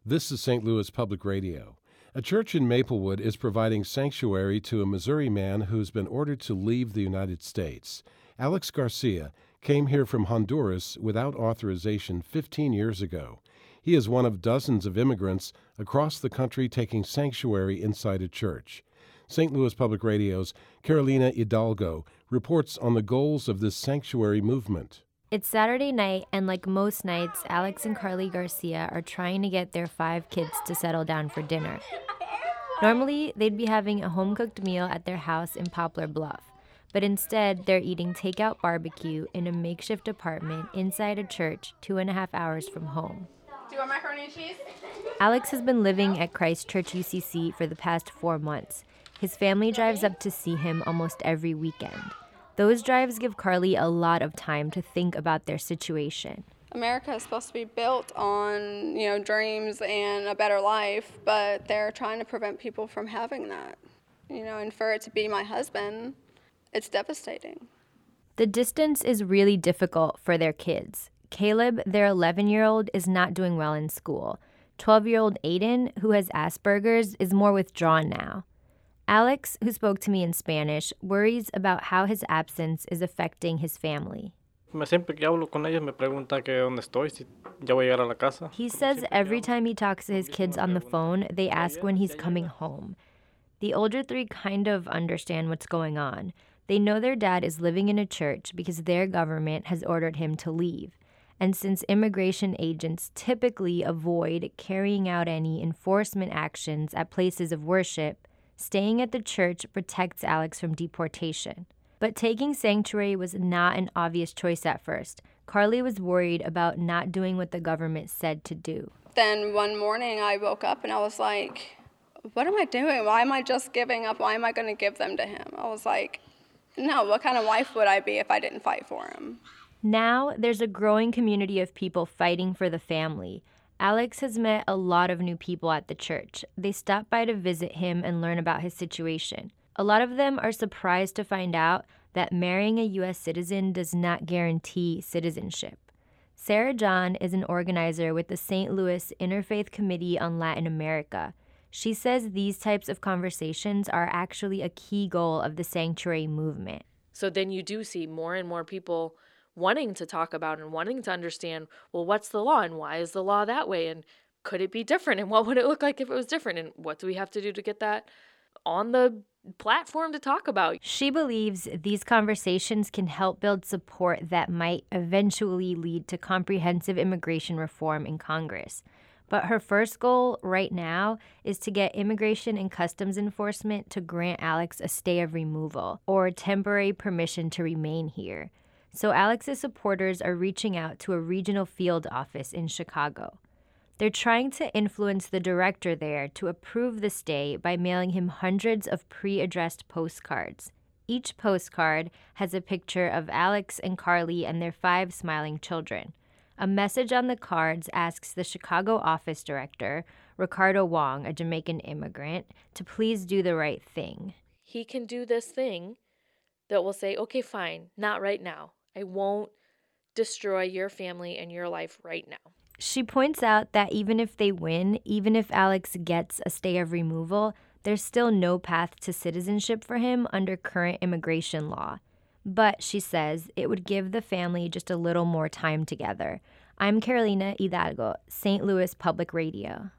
This is St. Louis Public Radio. A church in Maplewood is providing sanctuary to a Missouri man who's been ordered to leave the United States. Alex Garcia came here from Honduras without authorization 15 years ago. He is one of dozens of immigrants across the country taking sanctuary inside a church. St. Louis Public Radio's Carolina Hidalgo reports on the goals of this sanctuary movement. It's Saturday night, and like most nights, Alex and Carly Garcia are trying to get their 5 kids to settle down for dinner. Normally, they'd be having a home-cooked meal at their house in Poplar Bluff, but instead, they're eating takeout barbecue in a makeshift apartment inside a church 2.5 hours from home. Do you want macaroni and cheese? Alex has been living at Christ Church UCC for the past 4 months. His family drives up to see him almost every weekend. Those drives give Carly a lot of time to think about their situation. America is supposed to be built on, dreams and a better life, but they're trying to prevent people from having that. And for it to be my husband, it's devastating. The distance is really difficult for their kids. Caleb, their 11-year-old, is not doing well in school. 12-year-old Aiden, who has Asperger's, is more withdrawn now. Alex, who spoke to me in Spanish, worries about how his absence is affecting his family. Siempre que hablo con ellos me pregunta que dónde estoy, si ya voy a llegar a la casa. He says every time he talks to his kids on the phone, they ask when he's coming home. The older 3 kind of understand what's going on. They know their dad is living in a church because their government has ordered him to leave. And since immigration agents typically avoid carrying out any enforcement actions at places of worship, staying at the church protects Alex from deportation. But taking sanctuary was not an obvious choice at first. Carly was worried about not doing what the government said to do. Then one morning I woke up and I was like, what am I doing? Why am I just giving up? Why am I going to give them to him? I was like, no, what kind of wife would I be if I didn't fight for him? Now there's a growing community of people fighting for the family. Alex has met a lot of new people at the church. They stop by to visit him and learn about his situation. A lot of them are surprised to find out that marrying a U.S. citizen does not guarantee citizenship. Sarah John is an organizer with the St. Louis Interfaith Committee on Latin America. She says these types of conversations are actually a key goal of the sanctuary movement. So then you do see more and more people wanting to talk about and wanting to understand, well, what's the law and why is the law that way? And could it be different? And what would it look like if it was different? And what do we have to do to get that on the platform to talk about? She believes these conversations can help build support that might eventually lead to comprehensive immigration reform in Congress. But her first goal right now is to get Immigration and Customs Enforcement to grant Alex a stay of removal or temporary permission to remain here. So Alex's supporters are reaching out to a regional field office in Chicago. They're trying to influence the director there to approve the stay by mailing him hundreds of pre-addressed postcards. Each postcard has a picture of Alex and Carly and their 5 smiling children. A message on the cards asks the Chicago office director, Ricardo Wong, a Jamaican immigrant, to please do the right thing. He can do this thing that will say, okay, fine, not right now. I won't destroy your family and your life right now. She points out that even if they win, even if Alex gets a stay of removal, there's still no path to citizenship for him under current immigration law. But, she says, it would give the family just a little more time together. I'm Carolina Hidalgo, St. Louis Public Radio.